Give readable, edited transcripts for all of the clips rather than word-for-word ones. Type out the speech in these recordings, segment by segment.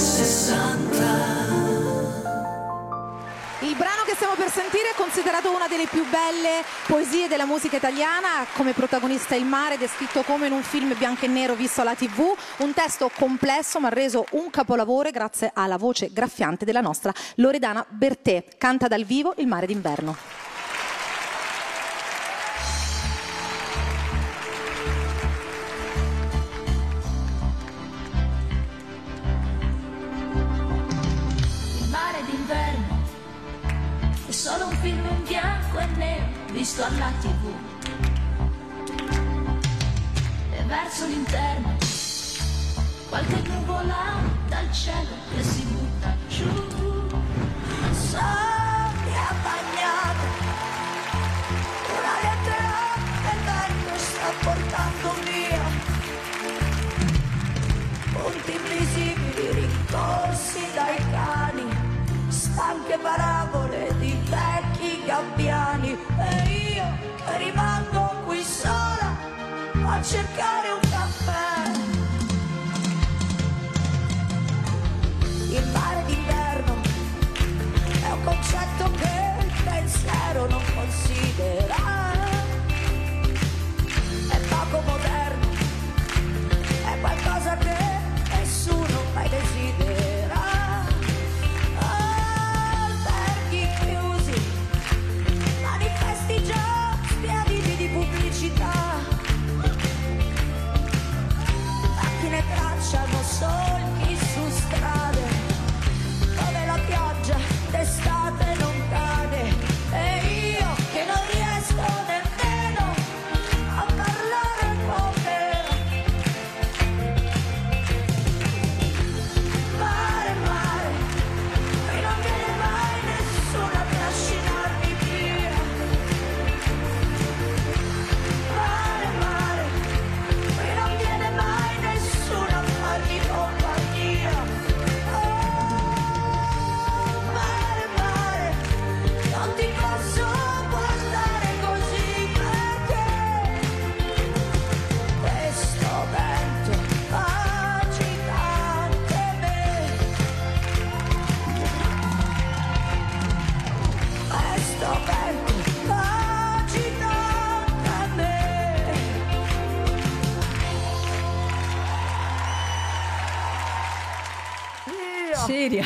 Il brano che stiamo per sentire è considerato una delle più belle poesie della musica italiana, come protagonista il mare, descritto come in un film bianco e nero visto alla TV, un testo complesso ma reso un capolavoro grazie alla voce graffiante della nostra Loredana Bertè. Canta dal vivo Il mare d'inverno. È solo un film in bianco e nero visto alla TV. E verso l'interno qualche nuvola dal cielo che si butta giù. Sabbia bagnata, una lettera che il vento sta portando via. Punti invisibili rincorsi dai cani, stanche parabole di vecchi gabbiani, e io che rimango qui sola a cercare un caffè. Il mare d'inverno è un concetto che il pensiero non considera, è poco moderno, è qualcosa che nessuno mai desidera. Già spiaditi di pubblicità, macchine tracciano solchi su strade dove la pioggia d'estate non cade, e io che non riesco nemmeno a parlare con te. Mare, mare, qui non viene mai nessuno a trascinarmi via. Siria.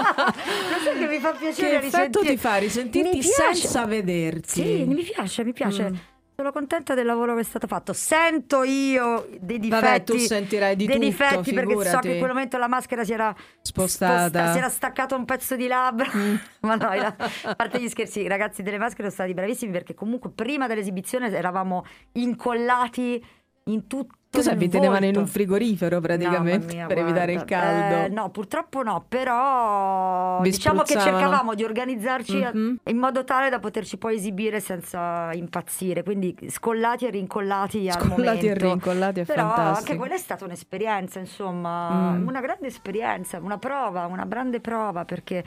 Lo sai che mi fa piacere che effetto ti fa risentirti senza vederti? Sì, mi piace. Sono contenta del lavoro che è stato fatto. Sento io dei difetti. Vabbè, tu sentirai di dei tutto, difetti, perché so figurati. che in quel momento la maschera si era spostata, si era staccato un pezzo di labbra. Ma no, a parte gli scherzi, i ragazzi delle maschere sono stati bravissimi, perché comunque prima dell'esibizione eravamo incollati in tutto. Cosa vi tenevano in un frigorifero praticamente, mia, per evitare il caldo? No, purtroppo no, però Vi diciamo che spruzzavano? cercavamo di organizzarci in modo tale da poterci poi esibire senza impazzire, quindi scollati e rincollati al momento. Scollati e rincollati, è però fantastico. anche quella è stata un'esperienza, insomma, una grande esperienza, una grande prova, perché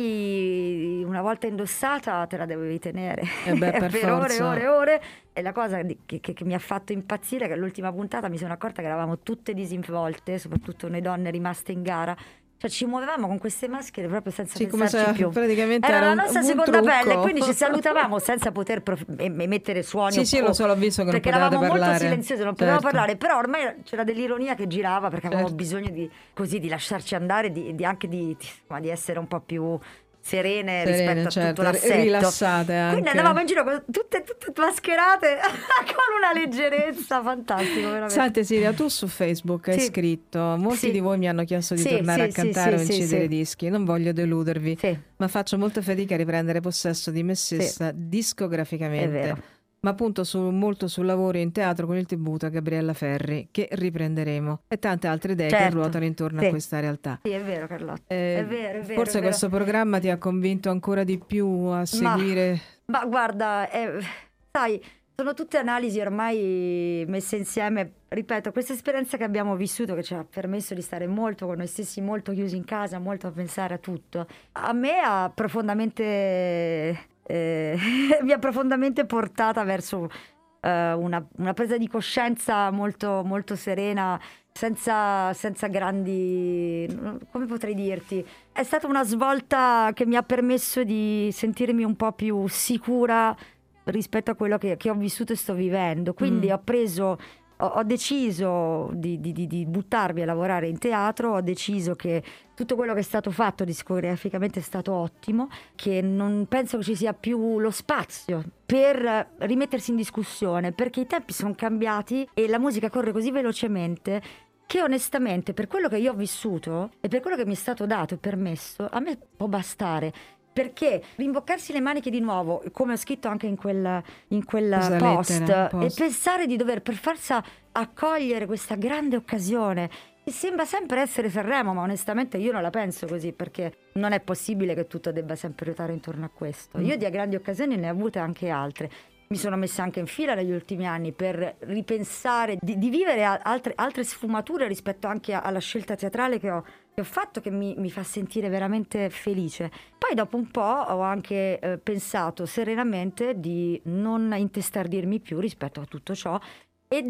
poi una volta indossata te la dovevi tenere per ore forza. e ore. E la cosa che mi ha fatto impazzire è che all'ultima puntata mi sono accorta che eravamo tutte disinvolte, soprattutto noi donne rimaste in gara. Cioè ci muovevamo con queste maschere proprio senza pensarci più. Praticamente era la un nostra seconda trucco. pelle, quindi ci salutavamo senza poter emettere suoni. Sì, lo so, l'ho visto che non perché potevate eravamo parlare. molto silenziose, non potevamo parlare, però ormai c'era dell'ironia che girava, perché avevamo bisogno di lasciarci andare, anche di essere un po' più serene rispetto a tutto l'assetto, rilassate anche. Quindi andavamo in giro tutte mascherate con una leggerezza, fantastico veramente. Senti Siria, tu su Facebook hai scritto: molti di voi mi hanno chiesto di tornare a cantare o incidere dischi. Non voglio deludervi, ma faccio molta fatica a riprendere possesso di me stessa discograficamente. È vero. Ma punto molto sul lavoro in teatro con il tributo a Gabriella Ferri, che riprenderemo, e tante altre idee che ruotano intorno a questa realtà. Sì, è vero Carlotta, è vero. Forse questo programma ti ha convinto ancora di più a seguire... Ma guarda, sai, sono tutte analisi ormai messe insieme. Ripeto, questa esperienza che abbiamo vissuto, che ci ha permesso di stare molto con noi stessi, molto chiusi in casa, molto a pensare a tutto, a me ha profondamente... mi ha profondamente portata verso una presa di coscienza molto, molto serena, senza grandi, come potrei dirti, è stata una svolta che mi ha permesso di sentirmi un po' più sicura rispetto a quello che ho vissuto e sto vivendo. Quindi ho deciso di buttarmi a lavorare in teatro, ho deciso che tutto quello che è stato fatto discograficamente è stato ottimo, che non penso che ci sia più lo spazio per rimettersi in discussione, perché i tempi sono cambiati e la musica corre così velocemente che onestamente per quello che io ho vissuto e per quello che mi è stato dato e permesso, a me può bastare. Perché rimboccarsi le maniche di nuovo, come ho scritto anche in quel post, e pensare di dover per forza accogliere questa grande occasione, che sembra sempre essere Sanremo, ma onestamente io non la penso così, perché non è possibile che tutto debba sempre ruotare intorno a questo. Io di grandi occasioni ne ho avute anche altre. Mi sono messa anche in fila negli ultimi anni per ripensare, di vivere altre sfumature rispetto anche alla scelta teatrale che ho fatto, che mi fa sentire veramente felice. Poi dopo un po' ho anche pensato serenamente di non intestardirmi più rispetto a tutto ciò e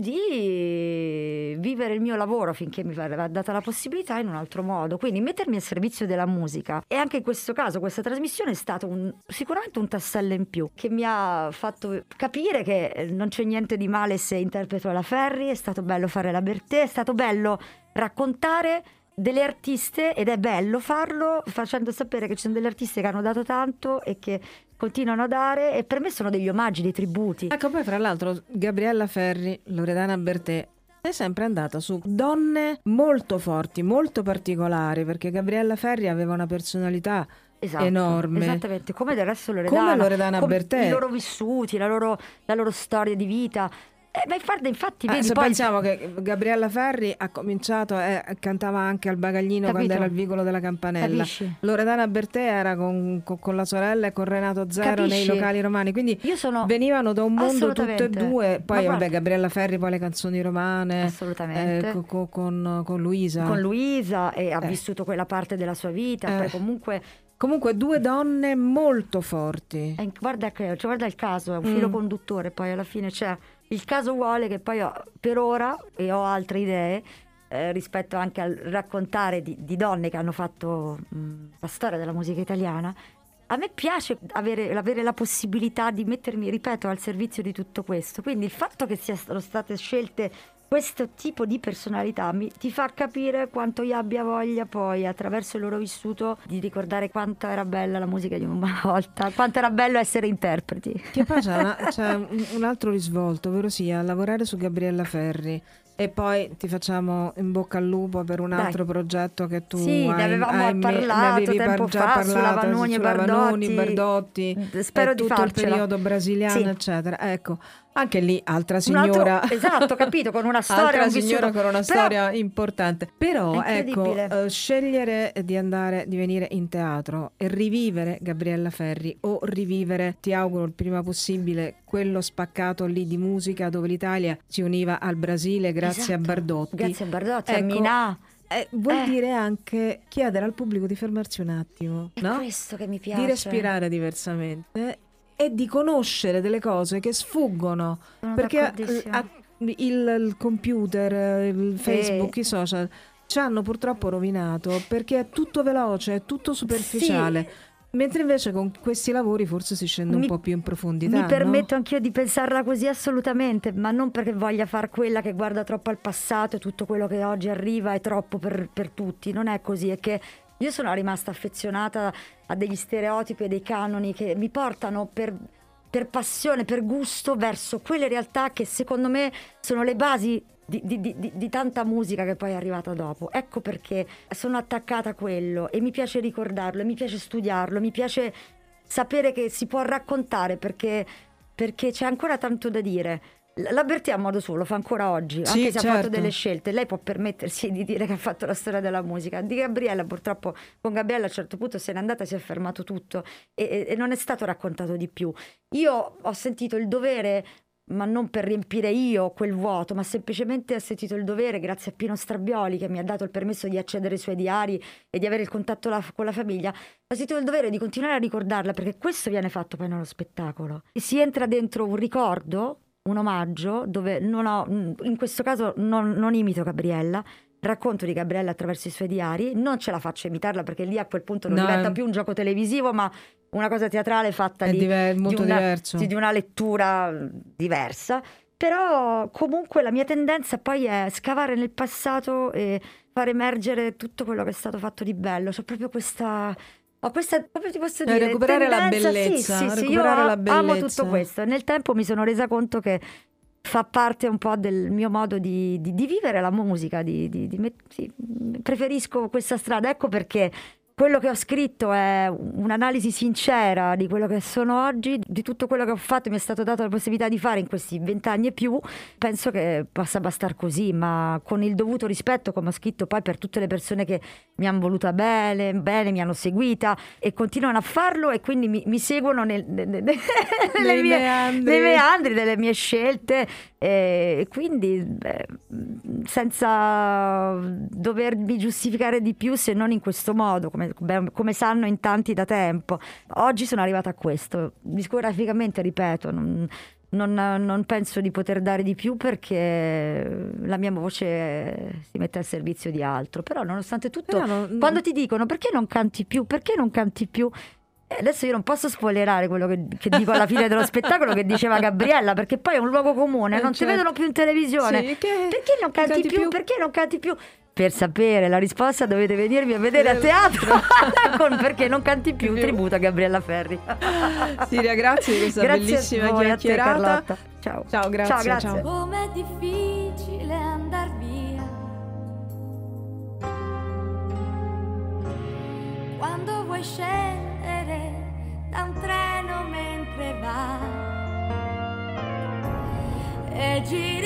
di vivere il mio lavoro finché mi va data la possibilità in un altro modo, quindi mettermi al servizio della musica. E anche in questo caso questa trasmissione è stato sicuramente un tassello in più che mi ha fatto capire che non c'è niente di male se interpreto la Ferri, è stato bello fare la Bertè, è stato bello raccontare delle artiste, ed è bello farlo facendo sapere che ci sono delle artiste che hanno dato tanto e che continuano a dare, e per me sono degli omaggi, dei tributi. Ecco, poi fra l'altro Gabriella Ferri, Loredana Bertè, è sempre andata su donne molto forti, molto particolari, perché Gabriella Ferri aveva una personalità enorme. Esattamente, come del resto Loredana Bertè. I loro vissuti, la loro storia di vita. Ma infatti vedi, se poi pensiamo che Gabriella Ferri ha cominciato cantava anche al bagaglino, capito? Quando era il vicolo della campanella. Capisci? Loredana Bertè era con la sorella e con Renato Zero. Capisci? Nei locali romani, quindi venivano da un mondo tutte e due. Poi vabbè, Gabriella Ferri poi le canzoni romane, assolutamente, con Luisa e ha vissuto quella parte della sua vita. Poi comunque due donne molto forti. Guarda il caso, è un filo conduttore, poi alla fine c'è. Il caso vuole che poi per ora, e ho altre idee rispetto anche al raccontare di donne che hanno fatto la storia della musica italiana, a me piace avere la possibilità di mettermi, ripeto, al servizio di tutto questo. Quindi il fatto che siano state scelte questo tipo di personalità ti fa capire quanto io abbia voglia poi, attraverso il loro vissuto, di ricordare quanto era bella la musica di una volta, quanto era bello essere interpreti. Che poi c'è un altro risvolto, ovvero sia lavorare su Gabriella Ferri. E poi ti facciamo in bocca al lupo per un altro progetto che tu ne avevamo parlato tempo fa, sulla Vanoni e Bardotti, spero di tutto farcela. Il periodo brasiliano, eccetera. Ecco, anche lì altra signora, esatto, capito, con una storia, altra signora con una storia importante. Però ecco, scegliere di venire in teatro e rivivere Gabriella Ferri, o rivivere, ti auguro il prima possibile, quello spaccato lì di musica dove l'Italia si univa al Brasile grazie a Bardotti. Grazie a Bardotti, a Minà. Vuol dire anche chiedere al pubblico di fermarsi un attimo, è no? questo che mi piace. Di respirare diversamente e di conoscere delle cose che sfuggono. Sono perché il computer, il Facebook, i social ci hanno purtroppo rovinato, perché è tutto veloce, è tutto superficiale. Sì. Mentre invece con questi lavori forse si scende un po' più in profondità. Mi permetto anch'io di pensarla così, assolutamente, ma non perché voglia far quella che guarda troppo al passato e tutto quello che oggi arriva è troppo per tutti. Non è così, è che io sono rimasta affezionata a degli stereotipi e dei canoni che mi portano per passione, per gusto, verso quelle realtà che secondo me sono le basi di tanta musica che poi è arrivata dopo. Ecco perché sono attaccata a quello e mi piace ricordarlo, e mi piace studiarlo, mi piace sapere che si può raccontare, perché c'è ancora tanto da dire. La Bertè a modo suo lo fa ancora oggi, sì, anche se certo. ha fatto delle scelte. Lei può permettersi di dire che ha fatto la storia della musica. Di Gabriella, purtroppo, con Gabriella a un certo punto se n'è andata, si è fermato tutto e non è stato raccontato di più. Io ho sentito il dovere, ma non per riempire io quel vuoto, ma semplicemente ho sentito il dovere, grazie a Pino Strabioli che mi ha dato il permesso di accedere ai suoi diari e di avere il contatto con la famiglia. Ho sentito il dovere di continuare a ricordarla, perché questo viene fatto poi nello spettacolo. E si entra dentro un ricordo un omaggio dove in questo caso non imito Gabriella, racconto di Gabriella attraverso i suoi diari, non ce la faccio imitarla perché lì a quel punto non diventa più un gioco televisivo ma una cosa teatrale fatta di una lettura diversa. Però comunque la mia tendenza poi è scavare nel passato e far emergere tutto quello che è stato fatto di bello. C'ho proprio questa... proprio ti posso dire, recuperare tendenza, la bellezza. Sì, io amo tutto questo. E nel tempo mi sono resa conto che fa parte un po' del mio modo di vivere la musica, preferisco questa strada. Ecco perché quello che ho scritto è un'analisi sincera di quello che sono oggi, di tutto quello che ho fatto e mi è stato dato la possibilità di fare in questi 20 anni e più. Penso che possa bastare così, ma con il dovuto rispetto, come ho scritto poi, per tutte le persone che mi hanno voluta bene, mi hanno seguita e continuano a farlo e quindi mi seguono nei meandri delle mie scelte. E quindi senza dovermi giustificare di più, se non in questo modo, come sanno in tanti da tempo. Oggi sono arrivata a questo. Discograficamente, ripeto, non penso di poter dare di più perché la mia voce si mette al servizio di altro. Però nonostante tutto, quando ti dicono perché non canti più, adesso io non posso spoilerare quello che dico alla fine dello spettacolo che diceva Gabriella, perché poi è un luogo comune, non ti vedono più in televisione. Sì, perché non canti più? Perché non canti più? Per sapere la risposta dovete venirmi a vedere a teatro con Perché non canti più, tributo a Gabriella Ferri. Siria, grazie di questa bellissima chiacchierata. A te, ciao. Ciao, grazie. Ciao. Com'è difficile andar via quando vuoi scendere da un treno mentre va e